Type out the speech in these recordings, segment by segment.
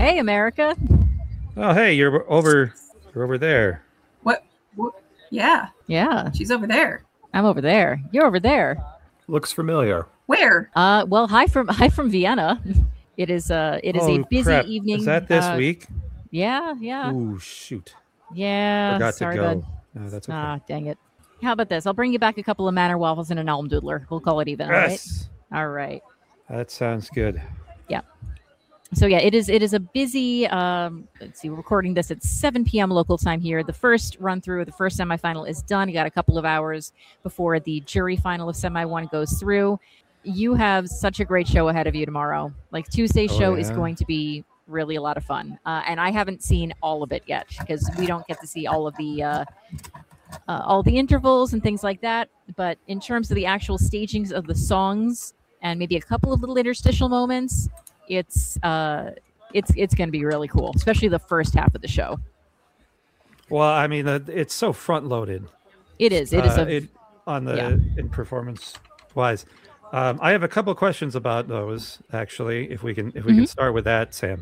Hey, America. Oh, hey, you're over there. What? Yeah, Yeah, she's over there. I'm over there. You're over there. Looks familiar. Where? Well, hi from Vienna. It is a busy crap. evening. Is that this week? Yeah. Ooh, shoot. Yeah. Forgot sorry, to go. bud. No, that's okay. Dang it. How about this? I'll bring you back a couple of Manor waffles and an Almdudler. We'll call it even. Yes. All right. That sounds good. Yeah. So yeah, it is a busy. Let's see, we're recording this at 7 p.m. local time here. The first run through, the first semifinal is done. You got a couple of hours before the jury final of semi one goes through. You have such a great show ahead of you tomorrow. Like Tuesday's show is going to be really a lot of fun, and I haven't seen all of it yet because we don't get to see all the intervals and things like that. But in terms of the actual stagings of the songs and maybe a couple of little interstitial moments, it's going to be really cool, especially the first half of the show. Well, I mean, it's so front loaded. It is. It is in performance wise. I have a couple of questions about those. Actually, if we can start with that, Sam.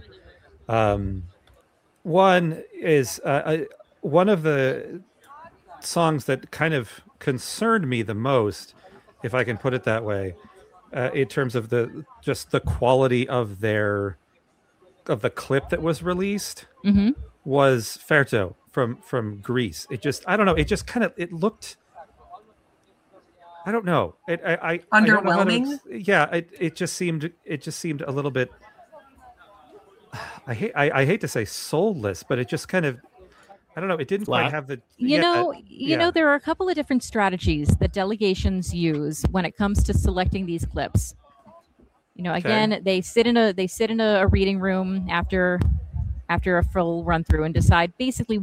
One is one of the songs that kind of concerned me the most, if I can put it that way, in terms of the quality of the clip that was released, was Ferto from Greece. It just, I don't know. It just kind of, it looked, I don't know. Underwhelming. It just seemed a little bit. I hate to say soulless, but it just kind of, I don't know. It didn't quite have the. You know, there are a couple of different strategies that delegations use when it comes to selecting these clips. You know, again, they sit in a reading room after a full run through and decide basically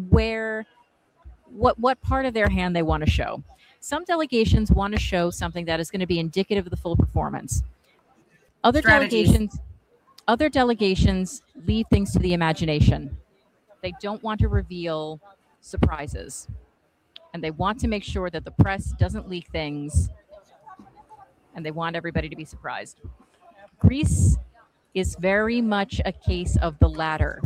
what part of their hand they want to show. Some delegations want to show something that is going to be indicative of the full performance. Other delegations leave things to the imagination. They don't want to reveal surprises. And they want to make sure that the press doesn't leak things. And they want everybody to be surprised. Greece is very much a case of the latter.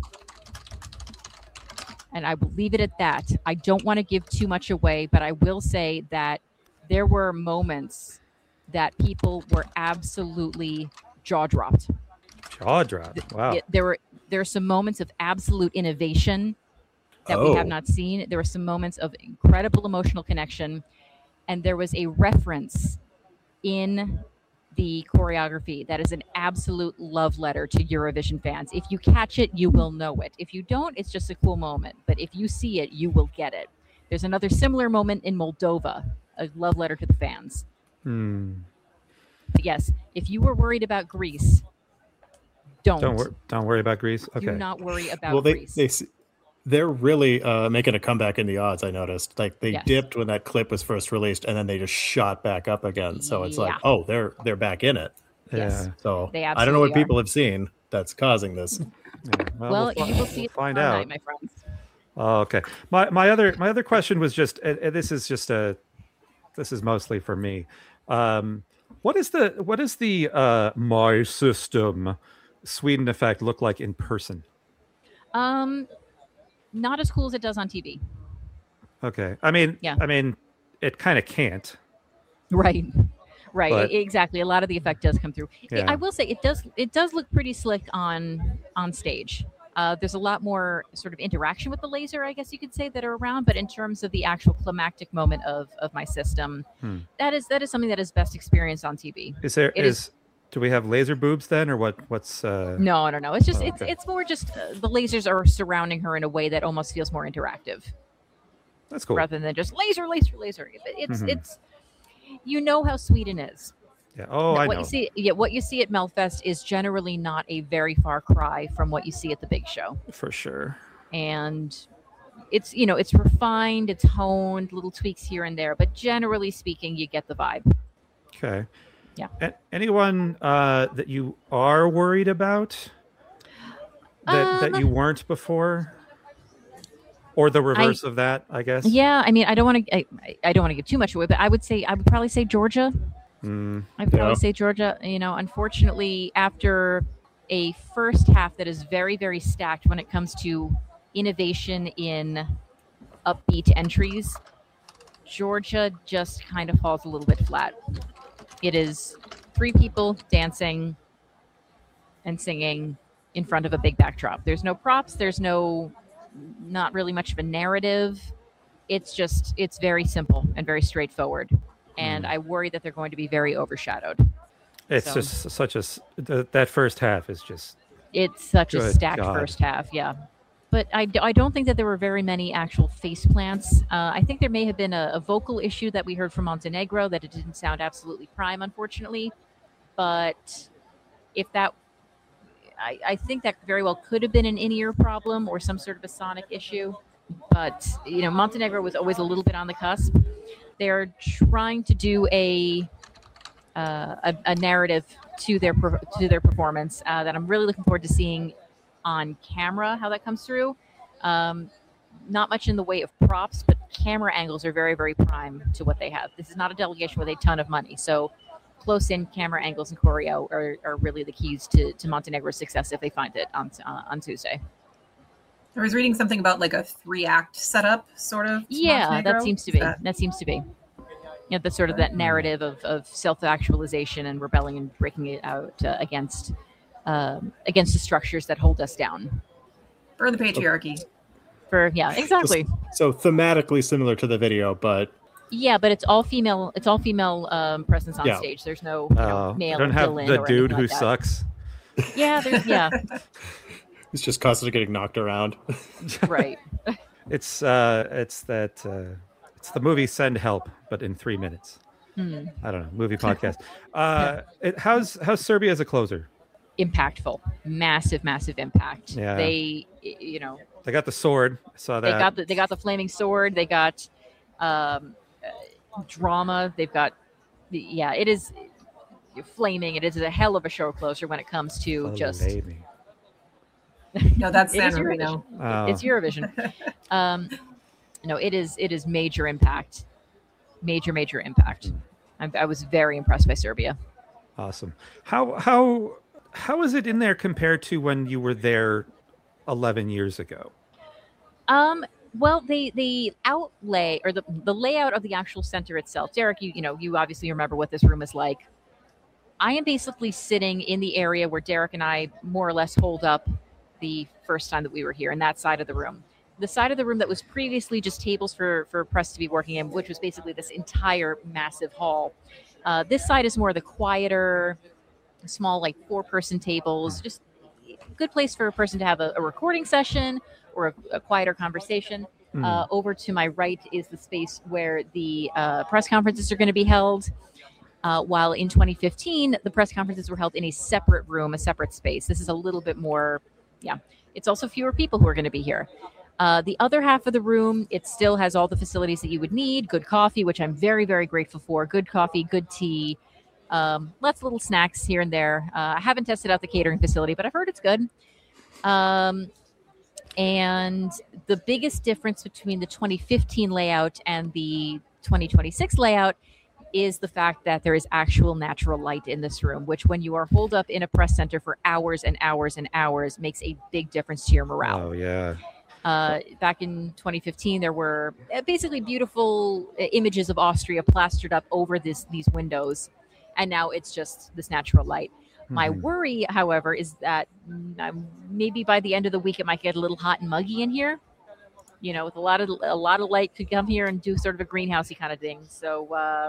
And I will leave it at that. I don't want to give too much away, but I will say that there were moments that people were absolutely jaw-dropped. Jaw-dropped? Wow. There are some moments of absolute innovation that we have not seen. There were some moments of incredible emotional connection. And there was a reference in the choreography that is an absolute love letter to Eurovision fans. If you catch it, you will know it. If you don't, it's just a cool moment. But if you see it, you will get it. There's another similar moment in Moldova, a love letter to the fans. But yes, if you were worried about Greece, don't worry about Greece. Okay. Do not worry about Greece. They're really making a comeback in the odds, I noticed. Like they dipped when that clip was first released, and then they just shot back up again. So it's like, they're back in it. Yes. So I don't know what people have seen that's causing this. Yeah. Well, you will see it find out, night, my friends. Oh, okay. My other question was just this is mostly for me. What is the My System Sweden effect look like in person? Not as cool as it does on TV. Okay. I mean, it kind of can't. Right. But, Exactly. A lot of the effect does come through. Yeah. I will say it does look pretty slick on stage. There's a lot more sort of interaction with the laser, I guess you could say, that are around. But in terms of the actual climactic moment of My System, that is something that is best experienced on TV. Do we have laser boobs then, or what's? No. It's just it's more just the lasers are surrounding her in a way that almost feels more interactive. That's cool. Rather than just laser. It's you know how Sweden is. Yeah. Oh, I know. What you see at Melfest is generally not a very far cry from what you see at the big show. For sure. And it's refined, it's honed, little tweaks here and there, but generally speaking, you get the vibe. Okay. Yeah. Anyone that you are worried about that you weren't before, or the reverse of that, I guess? Yeah, I mean, I don't want to give too much away, but I would probably say Georgia. I'd probably say Georgia. You know, unfortunately, after a first half that is very, very stacked when it comes to innovation in upbeat entries. Georgia just kind of falls a little bit flat. It is 3 people dancing and singing in front of a big backdrop. There's no props. There's not really much of a narrative. It's very simple and very straightforward. And I worry that they're going to be very overshadowed. It's just that first half is just. It's such a stacked first half, yeah. But I don't think that there were very many actual face plants. I think there may have been a vocal issue that we heard from Montenegro, that it didn't sound absolutely prime, unfortunately. But if that, I think that very well could have been an in-ear problem or some sort of a sonic issue. But, Montenegro was always a little bit on the cusp. They're trying to do a narrative to their performance that I'm really looking forward to seeing on camera, how that comes through. Not much in the way of props, but camera angles are very, very prime to what they have. This is not a delegation with a ton of money, so close-in camera angles and choreo are really the keys to Montenegro's success if they find it on Tuesday. I was reading something about like a 3-act setup, sort of. Yeah, Montenegro. That seems to be. That's sort of that narrative of self-actualization and rebelling and breaking it out against the structures that hold us down. For the patriarchy. Exactly. So thematically similar to the video, but. Yeah, but it's all female. It's all female presence on stage. There's no male. I don't have villain the or dude anything who like that. sucks. Yeah, He's just constantly getting knocked around. Right. It's the movie Send Help, but in 3 minutes. I don't know, movie podcast. How's Serbia as a closer? Impactful, massive impact. Yeah. They got the sword. I saw that. They got the flaming sword. They got drama. They've got it is flaming. It is a hell of a show closer when it comes to Lady. No, that's San Marino. It's Eurovision. No, it is major impact. Major impact. I was very impressed by Serbia. Awesome. How is it in there compared to when you were there 11 years ago? Well, the outlay or the layout of the actual center itself. Derek, you obviously remember what this room is like. I am basically sitting in the area where Derek and I more or less holed up the first time that we were here, in that side of the room. The side of the room that was previously just tables for press to be working in, which was basically this entire massive hall. This side is more the quieter, small, like 4-person tables, just a good place for a person to have a recording session or a quieter conversation. Over to my right is the space where the press conferences are going to be held. While in 2015, the press conferences were held in a separate room, a separate space. This is a little bit more, it's also fewer people who are going to be here. The other half of the room, it still has all the facilities that you would need. Good coffee, which I'm very, very grateful for. Good coffee, good tea, lots of little snacks here and there. I haven't tested out the catering facility, but I've heard it's good. And the biggest difference between the 2015 layout and the 2026 layout is the fact that there is actual natural light in this room, which when you are holed up in a press center for hours and hours and hours makes a big difference to your morale. Oh, yeah. Back in 2015, there were basically beautiful images of Austria plastered up over these windows. And now it's just this natural light. My worry, however, is that maybe by the end of the week, it might get a little hot and muggy in here. With a lot of light could come here and do sort of a greenhousey kind of thing. So,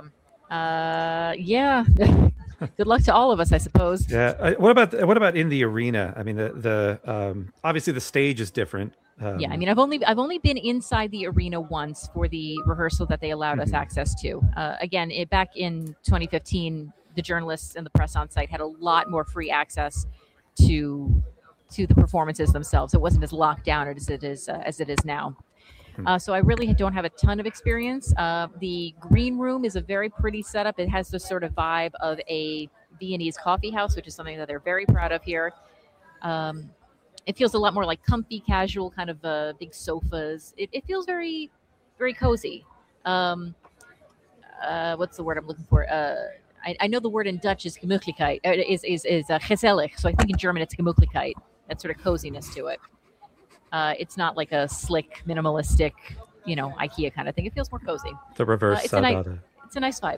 good luck to all of us, I suppose. Yeah. What about in the arena? I mean, the obviously the stage is different. I've only been inside the arena once for the rehearsal that they allowed us access to. Again, back in 2015, the journalists and the press on site had a lot more free access to the performances themselves. It wasn't as locked down as it is now. So I really don't have a ton of experience. The green room is a very pretty setup. It has the sort of vibe of a Viennese coffee house, which is something that they're very proud of here. It feels a lot more like comfy, casual, kind of big sofas. It feels very, very cozy. What's the word I'm looking for? I know the word in Dutch is gemütlichkeit, is gezellig. So I think in German it's gemütlichkeit. That sort of coziness to it. It's not like a slick, minimalistic, IKEA kind of thing. It feels more cozy. The reverse Saudade. It's a nice vibe.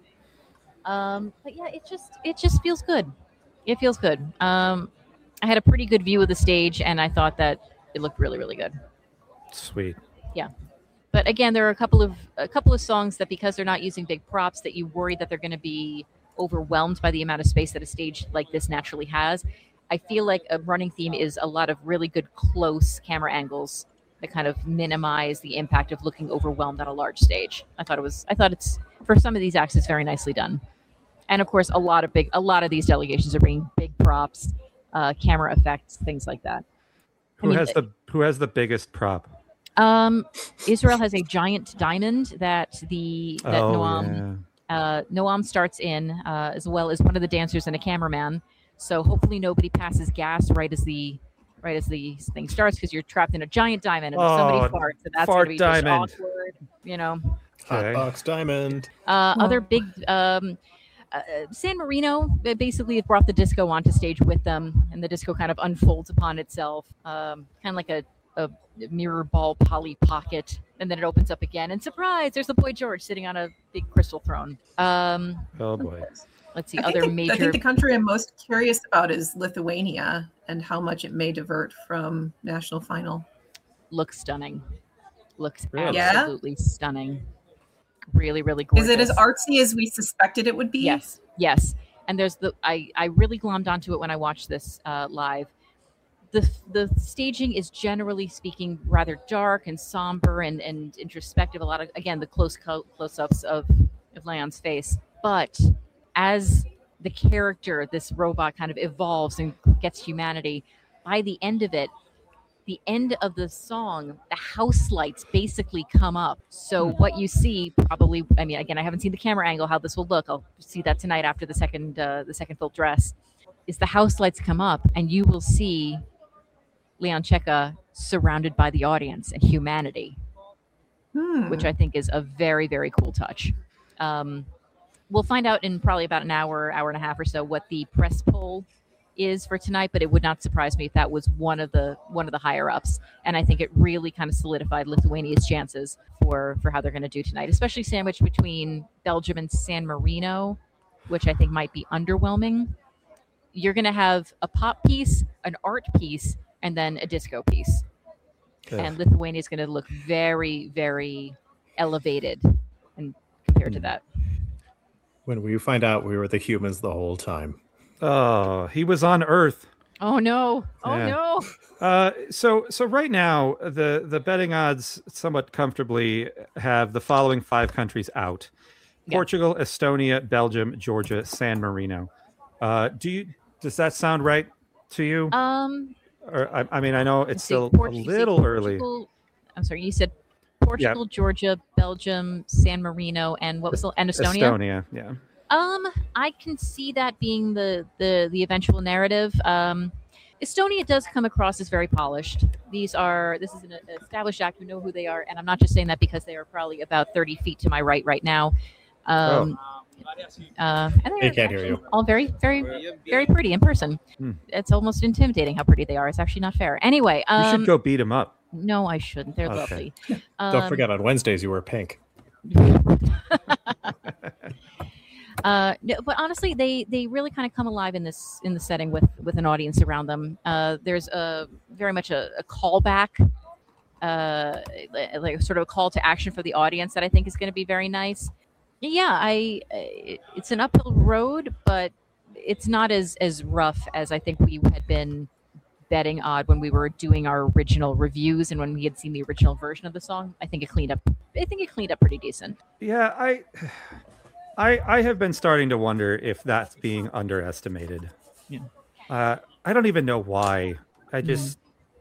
But yeah, it just feels good. It feels good. I had a pretty good view of the stage, and I thought that it looked really, really good. Sweet. Yeah. But again, there are a couple of songs that, because they're not using big props, that you worry that they're going to be overwhelmed by the amount of space that a stage like this naturally has. I feel like a running theme is a lot of really good close camera angles that kind of minimize the impact of looking overwhelmed on a large stage. I thought it's, for some of these acts, it's very nicely done. And of course, a lot of these delegations are bringing big props, camera effects, things like that. Who has the biggest prop? Israel has a giant diamond that Noam starts in, as well as one of the dancers and a cameraman. So hopefully nobody passes gas right as the thing starts, because you're trapped in a giant diamond and somebody farts, and that's going to be just awkward, Hot box diamond. Other big San Marino basically have brought the disco onto stage with them, and the disco kind of unfolds upon itself, kind of like a mirror ball Polly Pocket, and then it opens up again, and surprise, there's the Boy George sitting on a big crystal throne. Oh boy. Let's see, I think the country I'm most curious about is Lithuania, and how much it may divert from national final. Looks stunning. Looks really? Absolutely stunning. Really, really gorgeous. Is it as artsy as we suspected it would be? Yes. And there's I really glommed onto it when I watched this live. The staging is, generally speaking, rather dark and somber and introspective. A lot of, again, the close-ups of Leon's face. But as the character, this robot, kind of evolves and gets humanity, by the end of it, the end of the song, the house lights basically come up. So what you see, probably, I mean, again, I haven't seen the camera angle, how this will look. I'll see that tonight after the second full dress, is the house lights come up, and you will see Leon Cheka surrounded by the audience and humanity, which I think is a very, very cool touch. We'll find out in probably about an hour and a half or so what the press poll is for tonight, but it would not surprise me if that was one of the higher ups. And I think it really kind of solidified Lithuania's chances for how they're going to do tonight, especially sandwiched between Belgium and San Marino, which I think might be underwhelming. You're going to have a pop piece, an art piece, and then a disco piece. Okay. And Lithuania is going to look very, very elevated and compared to that. When we find out we were the humans the whole time. Oh, he was on Earth. Oh no! Oh no! So right now the betting odds somewhat comfortably have the following 5 countries out: Portugal, Estonia, Belgium, Georgia, San Marino. Does that sound right to you? Or I mean, I know it's still a little early. I'm sorry, you said Portugal, Georgia, Belgium, San Marino, and what was and Estonia? Estonia, yeah. I can see that being the eventual narrative. Estonia does come across as very polished. This is an established act. We know who they are, and I'm not just saying that because they are probably about 30 feet to my right now. And they can't hear you. All very, very, very pretty in person. It's almost intimidating how pretty they are. It's actually not fair. Anyway, you should go beat them up. No, I shouldn't. They're lovely. Don't forget, on Wednesdays you wear pink. No, but honestly, they really kind of come alive in the setting with an audience around them. There's very much a callback, like sort of a call to action for the audience that I think is going to be very nice. Yeah, it's an uphill road, but it's not as rough as I think we had been betting odd when we were doing our original reviews and when we had seen the original version of the song. I think it cleaned up pretty decent. Yeah, I have been starting to wonder if that's being underestimated. Yeah. I don't even know why. I just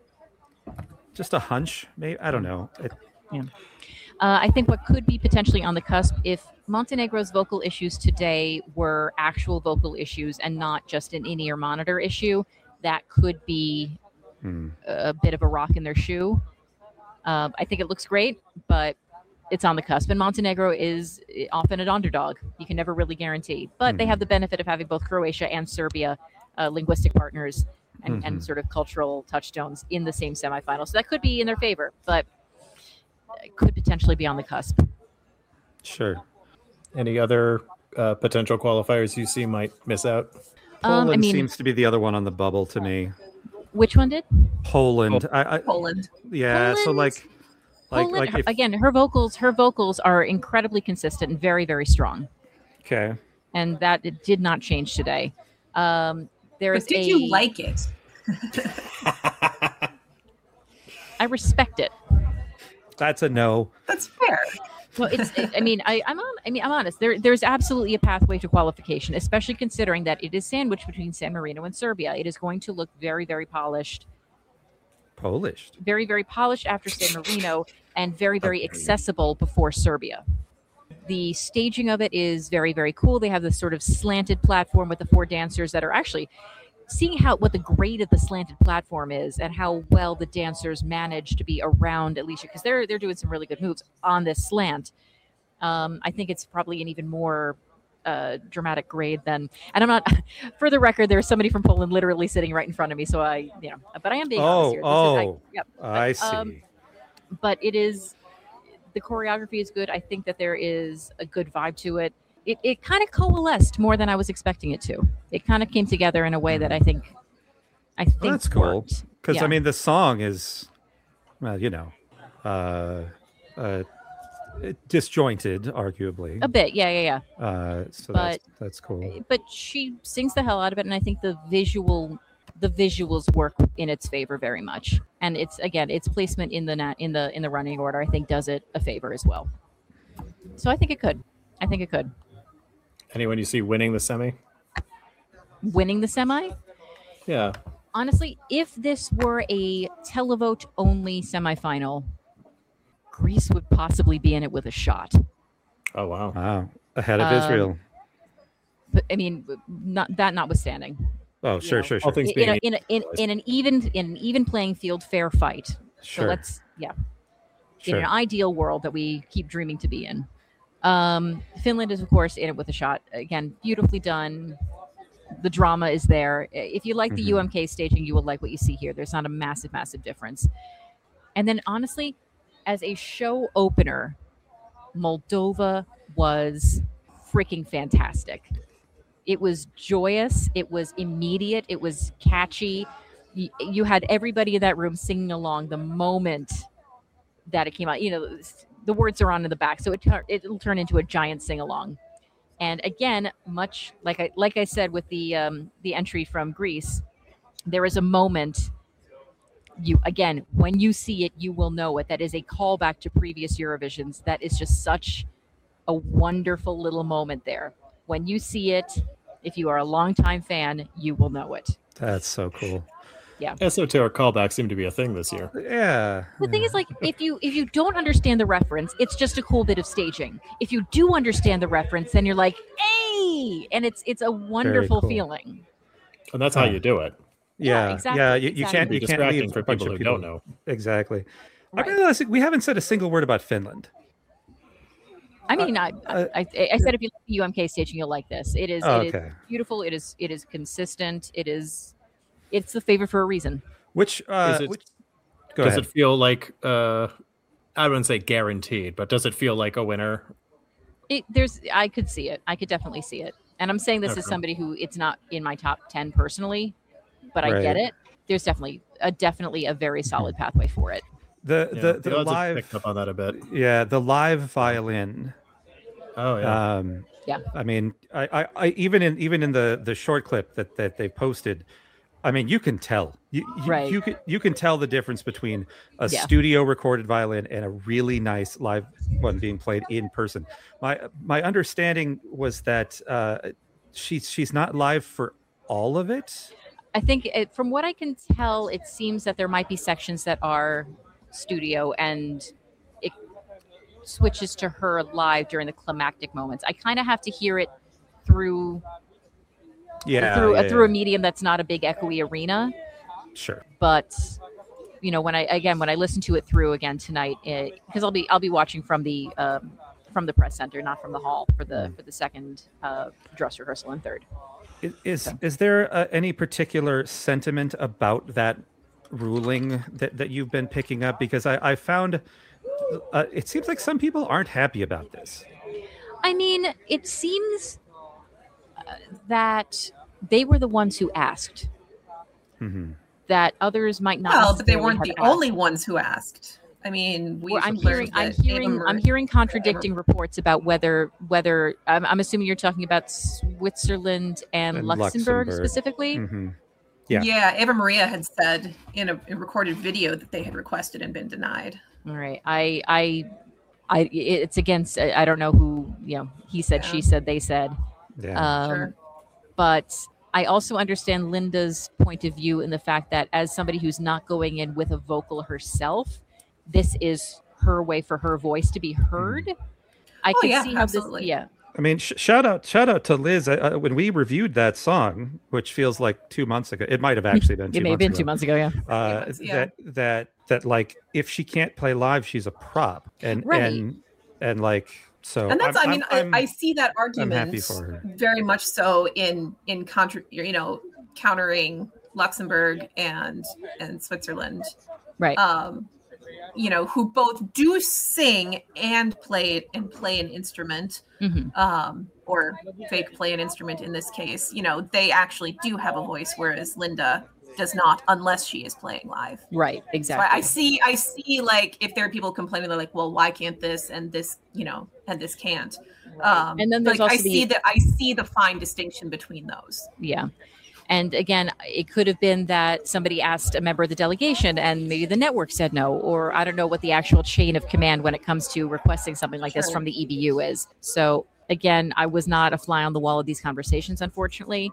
a hunch. Maybe I don't know. I think what could be potentially on the cusp, if Montenegro's vocal issues today were actual vocal issues and not just an in-ear monitor issue, that could be a bit of a rock in their shoe. I think it looks great, but it's on the cusp. And Montenegro is often an underdog. You can never really guarantee. But they have the benefit of having both Croatia and Serbia, linguistic partners and sort of cultural touchstones in the same semifinal. So that could be in their favor, but it could potentially be on the cusp. Sure. Any other potential qualifiers you see might miss out? Poland seems to be the other one on the bubble to me. Which one did? Poland. Poland. Yeah. Poland. So like again, her vocals are incredibly consistent and very, very strong. Okay. And that it did not change today. Did you like it? I respect it. That's a no. That's fair. Well, I'm honest. There's absolutely a pathway to qualification, especially considering that it is sandwiched between San Marino and Serbia. It is going to look very, very polished. Very, very polished after San Marino, and very, very accessible before Serbia. The staging of it is very, very cool. They have this sort of slanted platform with the 4 dancers that are actually seeing what the grade of the slanted platform is and how well the dancers manage to be around Alicia, because they're doing some really good moves on this slant. I think it's probably an even more dramatic grade than, and I'm not, for the record, there's somebody from Poland literally sitting right in front of me. So but I am being honest here. I see. But it is, the choreography is good. I think that there is a good vibe to it. It kind of coalesced more than I was expecting it to. It kind of came together in a way that I think that's cool. Because yeah. The song is, disjointed, arguably. A bit, yeah. That's cool. But she sings the hell out of it, and I think the visuals work in its favor very much. And its placement in the running order, I think, does it a favor as well. So I think it could. Anyone you see winning the semi? Winning the semi? Yeah. Honestly, if this were a televote only semifinal, Greece would possibly be in it with a shot. Oh wow! Wow, ahead of Israel. But notwithstanding. Oh, sure. All things being in an even playing field, fair fight. Sure. So in an ideal world that we keep dreaming to be in. Finland is, of course, in it with a shot. Again, beautifully done. The drama is there. If you like the UMK staging, you will like what you see here. There's not a massive, massive difference. And then, honestly, as a show opener, Moldova was freaking fantastic. It was joyous. It was immediate. It was catchy. You had everybody in that room singing along the moment that it came out. The words are on in the back, so it'll turn into a giant sing-along. And again, much like I said with the entry from Greece, there is a moment. When you see it, you will know it. That is a callback to previous Eurovisions. That is just such a wonderful little moment there. When you see it, if you are a longtime fan, you will know it. That's so cool. Yeah. Esoteric callbacks seem to be a thing this year. Yeah. The thing is, if you don't understand the reference, it's just a cool bit of staging. If you do understand the reference, then you're like, hey, and it's a wonderful feeling. And that's how you do it. Yeah, exactly. Yeah, you can't leave for people who don't know. Exactly. Right. I realize we haven't said a single word about Finland. I mean, I said if you like the UMK staging, you'll like this. It is beautiful. It is consistent. It's the favorite for a reason. Does it feel like I wouldn't say guaranteed, but does it feel like a winner? I could see it. I could definitely see it. And I'm saying this as somebody who it's not in my top 10 personally, but I get it. There's definitely a very solid pathway for it. The live picked up on that a bit. Yeah, the live violin. Oh yeah. Yeah. I even in the short clip that they posted, you can tell. You can tell the difference between a studio recorded violin and a really nice live one being played in person. My understanding was that she's not live for all of it. I think from what I can tell, it seems that there might be sections that are studio and it switches to her live during the climactic moments. I kind of have to hear it through a medium that's not a big echoey arena. Sure. But when I listen to it through again tonight, because I'll be watching from the press center, not from the hall for the second dress rehearsal and third. Is there any particular sentiment about that ruling that you've been picking up? Because I found it seems like some people aren't happy about this. I mean, it seems that they were the ones who asked. Mm-hmm. That others might not. Well, but they weren't the only ones who asked. I mean, I'm hearing contradicting reports about whether I'm assuming you're talking about Switzerland and Luxembourg specifically. Mm-hmm. Yeah, Eva Maria had said in a recorded video that they had requested and been denied. All right, it's against. I don't know who. He said, she said, they said. Yeah. Sure. But I also understand Linda's point of view in the fact that as somebody who's not going in with a vocal herself, this is her way for her voice to be heard. I could see how absolutely. this. Yeah. I mean, shout out to Liz. When we reviewed that song, which feels like 2 months ago, it might have actually been. It may have been 2 months ago. Yeah. That like if she can't play live, she's a prop, and like so. And that's I see that argument. I'm happy for her. Very much so in countering Luxembourg and Switzerland. Right. Who both do sing and play an instrument, or fake play an instrument in this case. They actually do have a voice, whereas Linda does not, unless she is playing live. Right, exactly. So I see like if there are people complaining, they're like, well, why can't this and this, and this can't. And then there's like, also I see the fine distinction between those. Yeah. And again, it could have been that somebody asked a member of the delegation and maybe the network said no, or I don't know what the actual chain of command when it comes to requesting something like this from the EBU is. So again, I was not a fly on the wall of these conversations, unfortunately.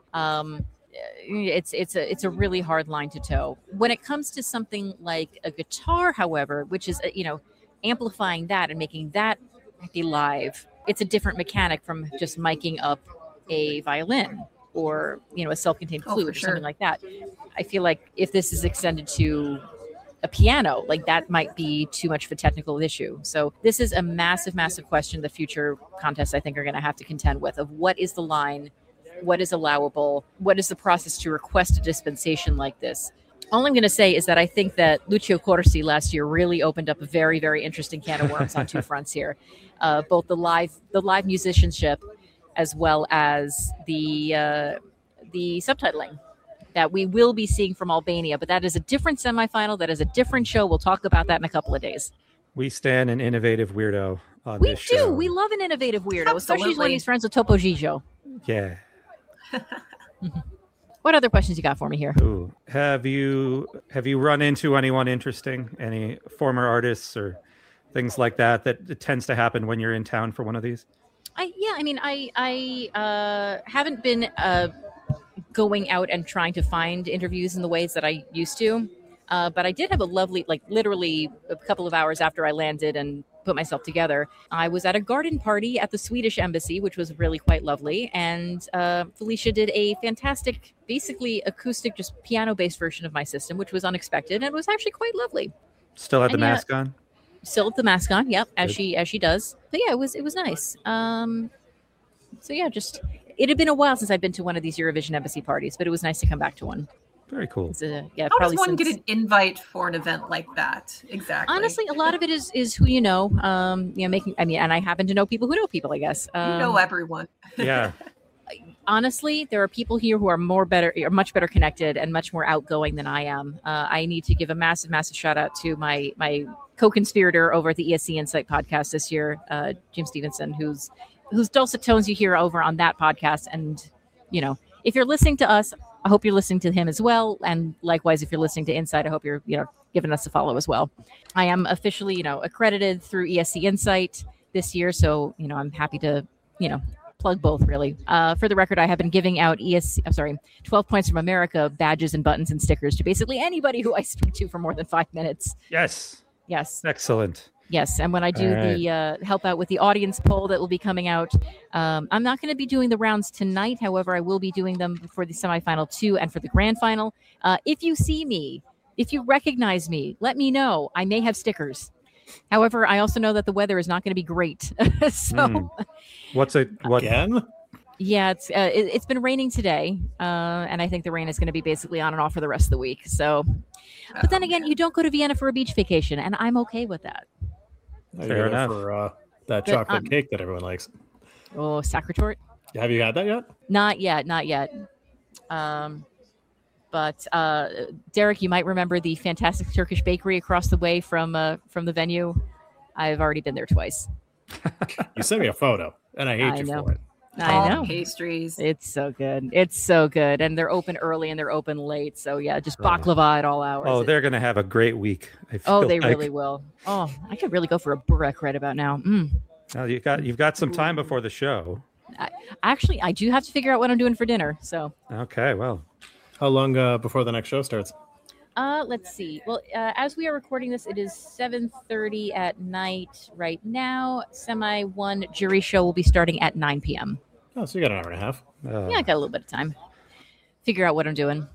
It's a really hard line to toe. When it comes to something like a guitar, however, which is, amplifying that and making that be live, it's a different mechanic from just miking up a violin or a self-contained flute or something like that. I feel like if this is extended to a piano, like that might be too much of a technical issue. So this is a massive, massive question the future contests, I think, are going to have to contend with, of what is the line, what is allowable, what is the process to request a dispensation like this. All I'm going to say is that I think that Lucio Corsi last year really opened up a very, very interesting can of worms on two fronts here. Both the live musicianship as well as the subtitling that we will be seeing from Albania. But that is a different semifinal. That is a different show. We'll talk about that in a couple of days. We stand an innovative weirdo on this show. We do. We love an innovative weirdo, Absolutely. especially when he's friends with Topo Gigio. Yeah. What other questions you got for me here? Ooh. Have you run into anyone interesting? Any former artists or things like that it tends to happen when you're in town for one of these? I haven't been going out and trying to find interviews in the ways that I used to. But I did have a lovely, literally a couple of hours after I landed and put myself together, I was at a garden party at the Swedish embassy, which was really quite lovely. And Felicia did a fantastic, basically acoustic, just piano-based version of my system, which was unexpected. And it was actually quite lovely. Still had the mask on? Still with the mask on, yep, as she does. But yeah, it was nice. So yeah, just it had been a while since I'd been to one of these Eurovision embassy parties, but it was nice to come back to one. Very cool. Yeah, how does one get an invite for an event like that? Exactly. Honestly, a lot of it is who you know. And I happen to know people who know people, I guess. You know everyone. Yeah. Honestly, there are people here who are much better connected and much more outgoing than I am. I need to give a massive, massive shout out to my co-conspirator over at the ESC Insight podcast this year, Jim Stevenson, whose dulcet tones you hear over on that podcast. And, if you're listening to us, I hope you're listening to him as well. And likewise, if you're listening to Insight, I hope you're, giving us a follow as well. I am officially, accredited through ESC Insight this year. So, I'm happy to, plug both really. For the record, I have been giving out 12 Points from America badges and buttons and stickers to basically anybody who I speak to for more than 5 minutes. Yes. Excellent. Yes, and when I do the help out with the audience poll that will be coming out, I'm not going to be doing the rounds tonight. However, I will be doing them for the semifinal 2 and for the grand final. If you see me If you recognize me, let me know. I may have stickers. However, I also know that the weather is not going to be great. What again? Yeah, it's been raining today, and I think the rain is going to be basically on and off for the rest of the week. So, but then again, you don't go to Vienna for a beach vacation, and I'm okay with that. Fair enough. For that chocolate cake that everyone likes. Oh, Sacratort. Have you had that yet? Not yet. But Derek, you might remember the fantastic Turkish bakery across the way from the venue. I've already been there twice. You sent me a photo, and I hate you for it. I know. Pastries. It's so good. And they're open early and they're open late. So yeah, just baklava at all hours. Oh, they're going to have a great week. They really will. Oh, I could really go for a burek right about now. Now you've got some time before the show. Actually, I do have to figure out what I'm doing for dinner. So. Okay, well. How long before the next show starts? Let's see. Well, as we are recording this, it is 7:30 at night right now. Semi 1 jury show will be starting at 9 p.m. Oh, so you got an hour and a half. Yeah, I got a little bit of time. Figure out what I'm doing.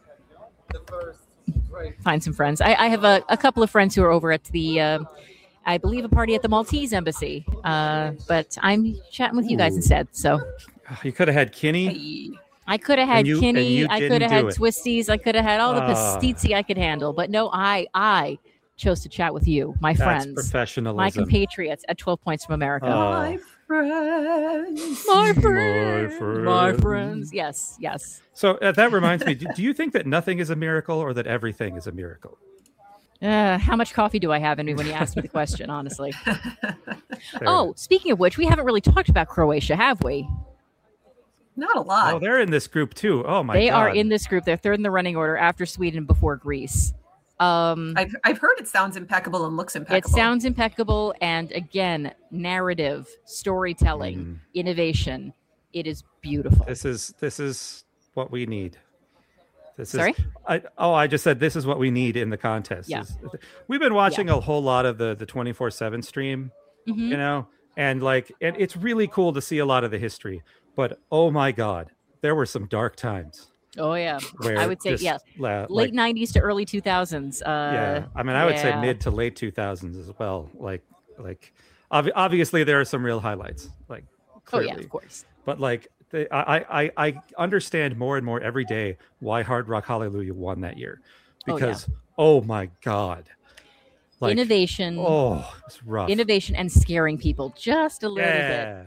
Find some friends. I have a couple of friends who are over at the, I believe, a party at the Maltese embassy. But I'm chatting with you guys instead. So you could have had Kinney. I could have had Kinney. I could have had Twisties. I could have had all the pastizzi I could handle. But no, I chose to chat with you, my friends. That's professionalism. My compatriots at 12 Points from America. My friends. My friends. Yes. So that reminds me, do you think that nothing is a miracle or that everything is a miracle? How much coffee do I have in me when you ask me the question, honestly? Oh, speaking of which, we haven't really talked about Croatia, have we? Not a lot. Oh, they're in this group too. Oh my God. They are in this group. They're third in the running order after Sweden, before Greece. I've heard it sounds impeccable and looks impeccable. It sounds impeccable, and again, narrative, storytelling, innovation. It is beautiful. This is what we need. Sorry? I just said this is what we need in the contest. Yeah. We've been watching a whole lot of the 24/7 stream, and it's really cool to see a lot of the history. But oh my God, there were some dark times. Oh yeah, I would say late 90s to early 2000s. I would say mid to late 2000s as well. Obviously there are some real highlights. Clearly. Oh yeah, of course. But I understand more and more every day why Hard Rock Hallelujah won that year, because oh my God, innovation. Oh, it's rough. Innovation and scaring people just a little bit.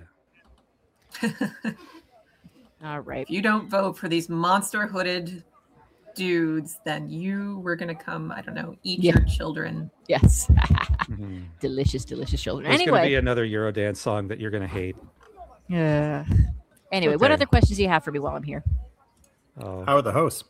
All right. If you don't vote for these monster hooded dudes, then you were going to come, I don't know, eat your children. Yes. Delicious children. There's going to be another Eurodance song that you're going to hate. Yeah. Anyway, what other questions do you have for me while I'm here? Oh. How are the hosts?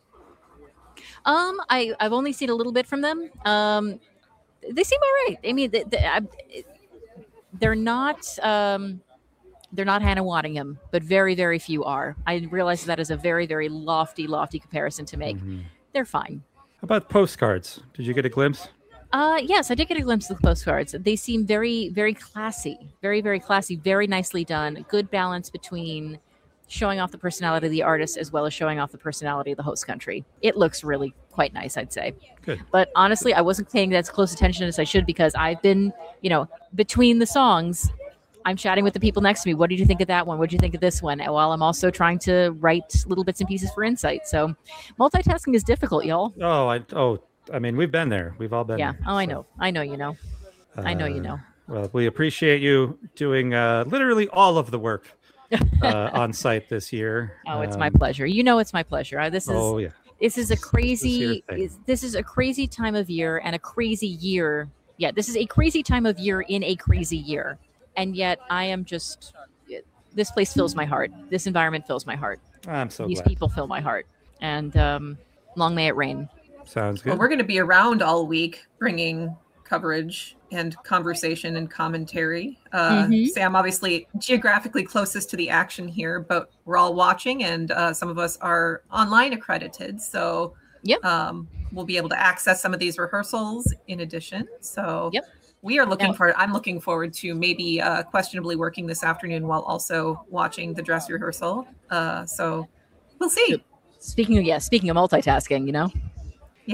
I've only seen a little bit from them. They seem all right. I mean, they're not... They're not Hannah Waddingham, but very, very few are. I realize that is a very, very lofty comparison to make. They're fine. How about postcards? Did you get a glimpse? Yes, I did get a glimpse of the postcards. They seem very, very classy. Very, very classy. Very nicely done. Good balance between showing off the personality of the artist as well as showing off the personality of the host country. It looks really quite nice, I'd say. Good. But honestly, I wasn't paying that close attention as I should, because I've been, between the songs, I'm chatting with the people next to me. What did you think of that one? What did you think of this one? While I'm also trying to write little bits and pieces for Insight. So multitasking is difficult, y'all. I mean, we've been there. We've all been there. Yeah. Oh, I know. I know you know. I know you know. Well, we appreciate you doing literally all of the work on site this year. Oh, it's my pleasure. It's my pleasure. This is a crazy time of year and a crazy year. Yeah, this is a crazy time of year in a crazy year. And yet I am just, this place fills my heart. This environment fills my heart. I'm so These glad. people fill my heart. And long may it rain. Sounds good. Well, we're going to be around all week bringing coverage and conversation and commentary. Sam, obviously geographically closest to the action here, but we're all watching, and some of us are online accredited. So we'll be able to access some of these rehearsals in addition. So we are I'm looking forward to maybe questionably working this afternoon while also watching the dress rehearsal. So we'll see. Speaking of multitasking, Yeah.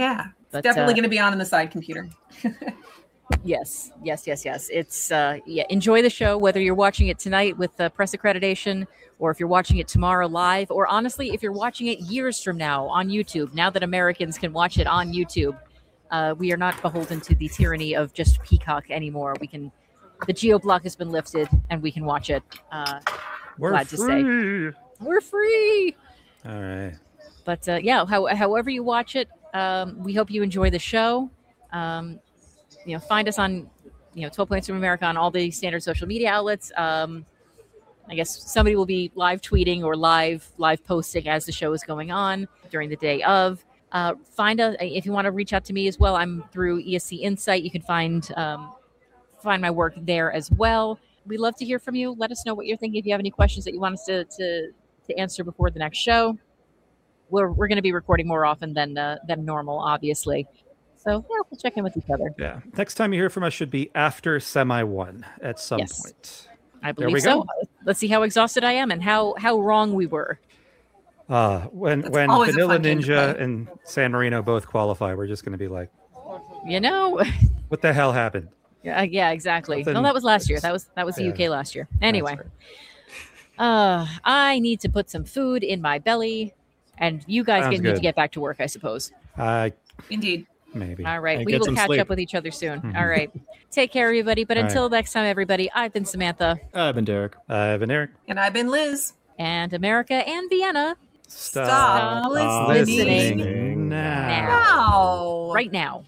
But, definitely going to be on in the side computer. Yes. It's enjoy the show, whether you're watching it tonight with press accreditation, or if you're watching it tomorrow live, or honestly, if you're watching it years from now on YouTube. Now that Americans can watch it on YouTube, we are not beholden to the tyranny of just Peacock anymore. The geo block has been lifted, and we can watch it. We're glad free. to say we're free. All right. But however you watch it, we hope you enjoy the show. Find us on 12 Points from America on all the standard social media outlets. I guess somebody will be live tweeting or live posting as the show is going on during the day of. Find us if you want to reach out to me as well. I'm through ESC Insight. You can find my work there as well. We'd love to hear from you. Let us know what you're thinking. If you have any questions that you want us to answer before the next show, we're going to be recording more often than normal, obviously. So we'll check in with each other. Yeah. Next time you hear from us should be after Semi 1 at some point. I believe so. Let's see how exhausted I am and how wrong we were. When Vanilla Ninja and San Marino both qualify, we're just going to be like, what the hell happened? Yeah, exactly. No, that was last year. That was the UK last year. Anyway, right. I need to put some food in my belly, and you guys need to get back to work, I suppose. Indeed. Maybe. All right. We will catch up with each other soon. Mm-hmm. All right. Take care, everybody. But until next time, everybody, I've been Samantha. I've been Derek. I've been Eric. And I've been Liz. And America and Vienna. Stop listening now. Right now.